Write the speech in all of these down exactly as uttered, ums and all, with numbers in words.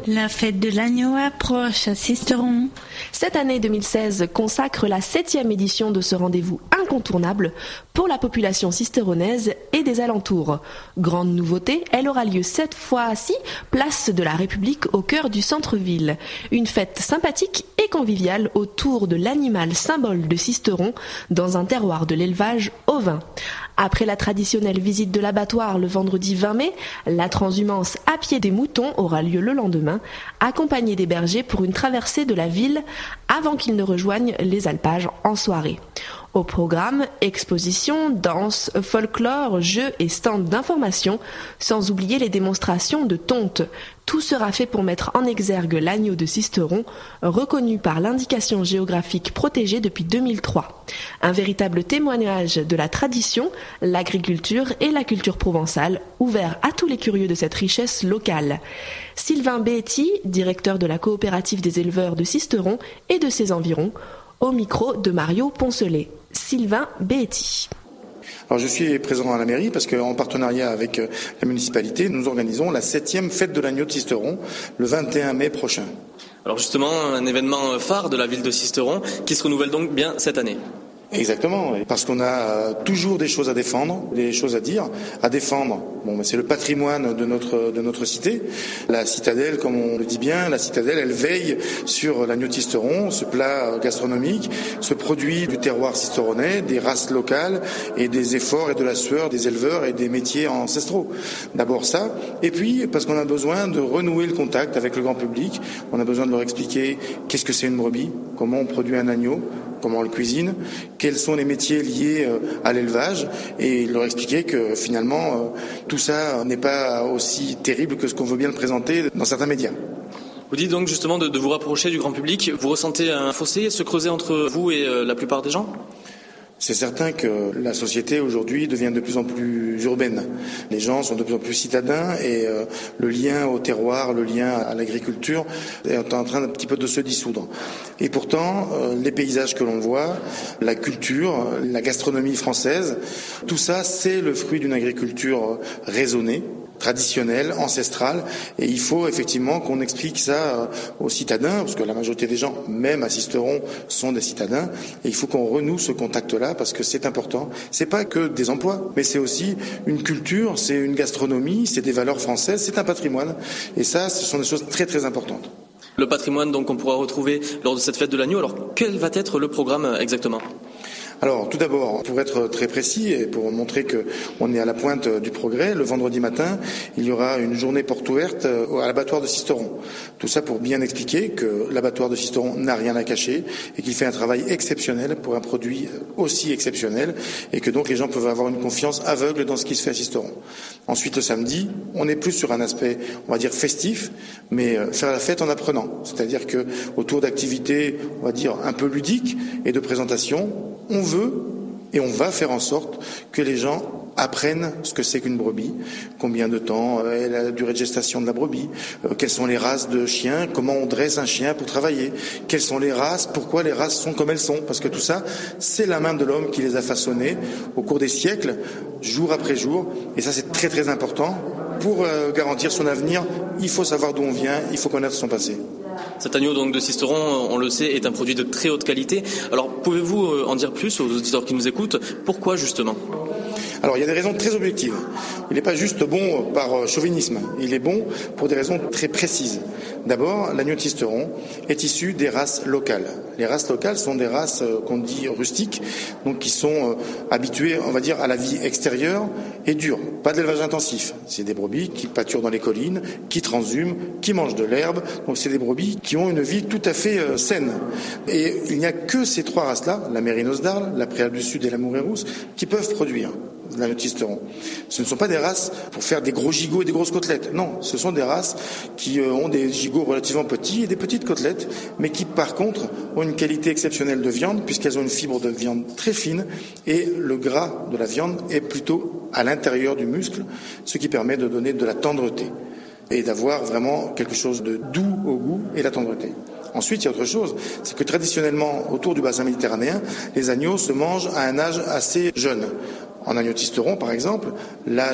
La fête de l'agneau approche à Sisteron. Cette année deux mille seize consacre la septième édition de ce rendez-vous incontournable pour la population sisteronnaise et des alentours. Grande nouveauté, elle aura lieu cette fois-ci, place de la République au cœur du centre-ville. Une fête sympathique et conviviale autour de l'animal symbole de Sisteron dans un terroir de l'élevage ovin. Après la traditionnelle visite de l'abattoir le vendredi vingt mai, la transhumance à pied des moutons aura lieu le lendemain, accompagnée des bergers pour une traversée de la ville avant qu'ils ne rejoignent les alpages en soirée. Au programme, expositions, danse, folklore, jeux et stands d'information, sans oublier les démonstrations de tonte. Tout sera fait pour mettre en exergue l'agneau de Sisteron, reconnu par l'indication géographique protégée depuis deux mille trois. Un véritable témoignage de la tradition, l'agriculture et la culture provençale, ouvert à tous les curieux de cette richesse locale. Sylvain Beetti, directeur de la coopérative des éleveurs de Sisteron et de ses environs, au micro de Mario Poncelet. Sylvain Beetti. Alors je suis présent à la mairie parce qu'en partenariat avec la municipalité, nous organisons la septième fête de l'agneau de Sisteron le vingt et un mai prochain. Alors justement, un événement phare de la ville de Sisteron qui se renouvelle donc bien cette année. Exactement, parce qu'on a toujours des choses à défendre, des choses à dire, à défendre. Bon, c'est le patrimoine de notre de notre cité. La citadelle, comme on le dit bien, la citadelle, elle veille sur l'agneau de Sisteron, ce plat gastronomique, ce produit du terroir sisteronnais, des races locales et des efforts et de la sueur des éleveurs et des métiers ancestraux. D'abord ça, et puis parce qu'on a besoin de renouer le contact avec le grand public. On a besoin de leur expliquer qu'est-ce que c'est une brebis, comment on produit un agneau, comment on le cuisine, quels sont les métiers liés à l'élevage, et leur expliquer que finalement tout ça n'est pas aussi terrible que ce qu'on veut bien le présenter dans certains médias. Vous dites donc justement de, de vous rapprocher du grand public. Vous ressentez un fossé se creuser entre vous et euh, la plupart des gens ? C'est certain que la société aujourd'hui devient de plus en plus urbaine. Les gens sont de plus en plus citadins et euh, le lien au terroir, le lien à l'agriculture est en train un petit peu de se dissoudre. Et pourtant, euh, les paysages que l'on voit, la culture, la gastronomie française, tout ça, c'est le fruit d'une agriculture raisonnée, traditionnelle, ancestrale, et il faut effectivement qu'on explique ça aux citadins, parce que la majorité des gens, même à Sisteron, sont des citadins, et il faut qu'on renoue ce contact-là, parce que c'est important. C'est pas que des emplois, mais c'est aussi une culture, c'est une gastronomie, c'est des valeurs françaises, c'est un patrimoine, et ça, ce sont des choses très très importantes. Le patrimoine donc qu'on pourra retrouver lors de cette fête de l'agneau, alors quel va être le programme exactement ? Alors, tout d'abord, pour être très précis et pour montrer qu'on est à la pointe du progrès, le vendredi matin, il y aura une journée porte ouverte à l'abattoir de Sisteron. Tout ça pour bien expliquer que l'abattoir de Sisteron n'a rien à cacher et qu'il fait un travail exceptionnel pour un produit aussi exceptionnel et que donc les gens peuvent avoir une confiance aveugle dans ce qui se fait à Sisteron. Ensuite, le samedi, on est plus sur un aspect, on va dire, festif, mais faire la fête en apprenant. C'est-à-dire que autour d'activités, on va dire, un peu ludiques et de présentation, on veut et on va faire en sorte que les gens apprennent ce que c'est qu'une brebis, combien de temps est la durée de gestation de la brebis, euh, quelles sont les races de chiens, comment on dresse un chien pour travailler, quelles sont les races, pourquoi les races sont comme elles sont, parce que tout ça, c'est la main de l'homme qui les a façonnées au cours des siècles, jour après jour, et ça c'est très très important. Pour euh, garantir son avenir, il faut savoir d'où on vient, il faut connaître son passé. Cet agneau donc de Sisteron, on le sait, est un produit de très haute qualité. Alors pouvez-vous en dire plus aux auditeurs qui nous écoutent ? Pourquoi justement ? Alors il y a des raisons très objectives. Il n'est pas juste bon par chauvinisme, il est bon pour des raisons très précises. D'abord, l'agneau de Sisteron est issu des races locales. Les races locales sont des races qu'on dit rustiques, donc qui sont habituées, on va dire, à la vie extérieure et dure. Pas d'élevage intensif. C'est des brebis qui pâturent dans les collines, qui transhument, qui mangent de l'herbe. Donc c'est des brebis qui ont une vie tout à fait euh, saine. Et il n'y a que ces trois races-là, la Mérinos d'Arles, la Préalpe du Sud et la Mourée Rousse, qui peuvent produire l'agneau de Sisteron. Ce ne sont pas des races pour faire des gros gigots et des grosses côtelettes. Non, ce sont des races qui euh, ont des gigots relativement petits et des petites côtelettes, mais qui par contre ont une qualité exceptionnelle de viande, puisqu'elles ont une fibre de viande très fine et le gras de la viande est plutôt à l'intérieur du muscle, ce qui permet de donner de la tendreté et d'avoir vraiment quelque chose de doux au goût et la tendreté. Ensuite, il y a autre chose, c'est que traditionnellement, autour du bassin méditerranéen, les agneaux se mangent à un âge assez jeune. En agneau de Sisteron, par exemple, l'âge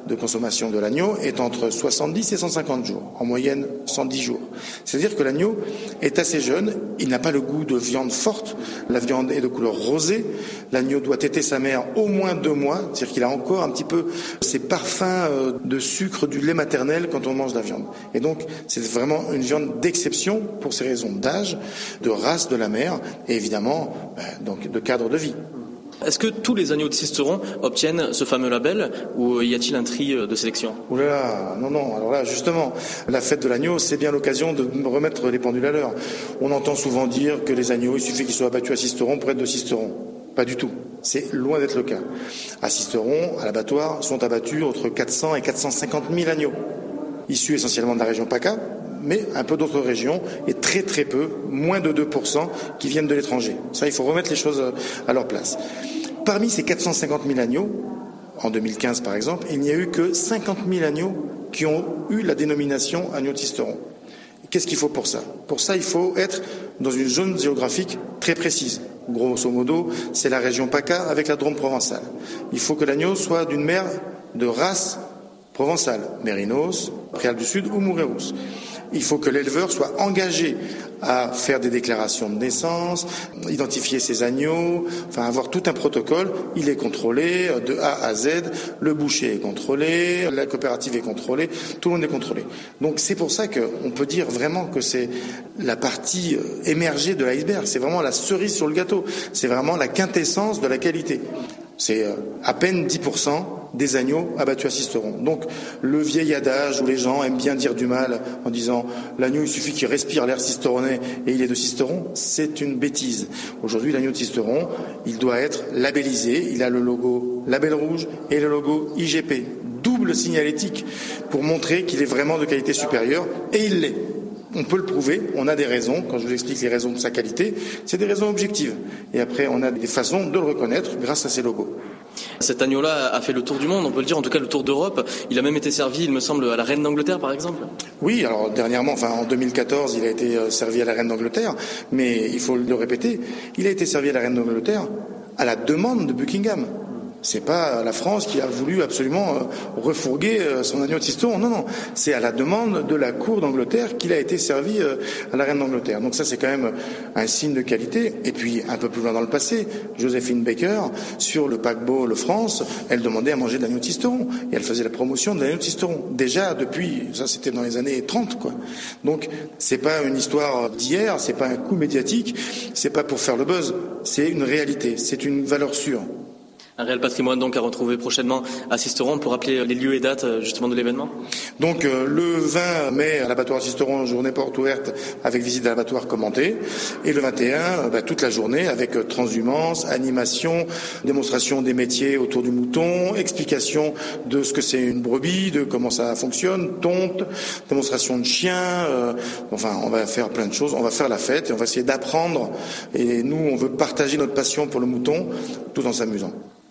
de consommation de l'agneau est entre soixante-dix et cent cinquante jours, en moyenne cent dix jours. C'est-à-dire que l'agneau est assez jeune, il n'a pas le goût de viande forte, la viande est de couleur rosée, l'agneau doit téter sa mère au moins deux mois, c'est-à-dire qu'il a encore un petit peu ces parfums de sucre du lait maternel quand on mange de la viande. Et donc c'est vraiment une viande d'exception pour ces raisons d'âge, de race de la mère et évidemment ben, donc de cadre de vie. Est-ce que tous les agneaux de Sisteron obtiennent ce fameux label ou y a-t-il un tri de sélection ? Ouh là là, non, non, alors là, justement, la fête de l'agneau, c'est bien l'occasion de remettre les pendules à l'heure. On entend souvent dire que les agneaux, il suffit qu'ils soient abattus à Sisteron pour être de Sisteron. Pas du tout. C'est loin d'être le cas. À Sisteron, à l'abattoir, sont abattus entre quatre cents et quatre cent cinquante mille agneaux, issus essentiellement de la région PACA, mais un peu d'autres régions, et très très peu, moins de deux pour cent, qui viennent de l'étranger. Ça, il faut remettre les choses à leur place. Parmi ces quatre cent cinquante mille agneaux, en deux mille quinze par exemple, il n'y a eu que cinquante mille agneaux qui ont eu la dénomination agneau de Sisteron. Qu'est-ce qu'il faut pour ça ? Pour ça, il faut être dans une zone géographique très précise. Grosso modo, c'est la région PACA avec la Drôme provençale. Il faut que l'agneau soit d'une mère de race provençale, Mérinos, Préalpes du Sud ou Mouret-Rousse. Il faut que l'éleveur soit engagé à faire des déclarations de naissance, identifier ses agneaux, enfin avoir tout un protocole. Il est contrôlé de A à Z, le boucher est contrôlé, la coopérative est contrôlée, tout le monde est contrôlé. Donc c'est pour ça qu'on peut dire vraiment que c'est la partie émergée de l'iceberg, c'est vraiment la cerise sur le gâteau, c'est vraiment la quintessence de la qualité. C'est à peine dix pour cent des agneaux abattus à Sisteron. Donc le vieil adage où les gens aiment bien dire du mal en disant l'agneau il suffit qu'il respire l'air sisteronais et il est de Sisteron, c'est une bêtise. Aujourd'hui l'agneau de Sisteron, il doit être labellisé, il a le logo label rouge et le logo I G P, double signalétique pour montrer qu'il est vraiment de qualité supérieure et il l'est. On peut le prouver, on a des raisons, quand je vous explique les raisons de sa qualité, c'est des raisons objectives. Et après, on a des façons de le reconnaître grâce à ces logos. Cet agneau-là a fait le tour du monde, on peut le dire, en tout cas le tour d'Europe. Il a même été servi, il me semble, à la reine d'Angleterre, par exemple. Oui, alors dernièrement, enfin en deux mille quatorze, il a été servi à la reine d'Angleterre, mais il faut le répéter, il a été servi à la reine d'Angleterre à la demande de Buckingham. C'est pas la France qui a voulu absolument refourguer son agneau de Sisteron. Non, non. C'est à la demande de la cour d'Angleterre qu'il a été servi à la reine d'Angleterre. Donc ça, c'est quand même un signe de qualité. Et puis, un peu plus loin dans le passé, Joséphine Baker, sur le paquebot Le France, elle demandait à manger de l'agneau de Sisteron. Et elle faisait la promotion de l'agneau de Sisteron. Déjà, depuis, ça c'était dans les années trente, quoi. Donc, c'est pas une histoire d'hier, c'est pas un coup médiatique, c'est pas pour faire le buzz. C'est une réalité. C'est une valeur sûre. Un réel patrimoine donc à retrouver prochainement à Sisteron pour rappeler les lieux et dates justement de l'événement. Donc euh, le vingt mai à l'abattoir Sisteron, journée porte ouverte avec visite à l'abattoir commentée, et le vingt et un bah, toute la journée avec euh, transhumance, animation, démonstration des métiers autour du mouton, explication de ce que c'est une brebis, de comment ça fonctionne, tonte, démonstration de chiens, euh, enfin on va faire plein de choses, on va faire la fête et on va essayer d'apprendre, et nous on veut partager notre passion pour le mouton tout en s'amusant.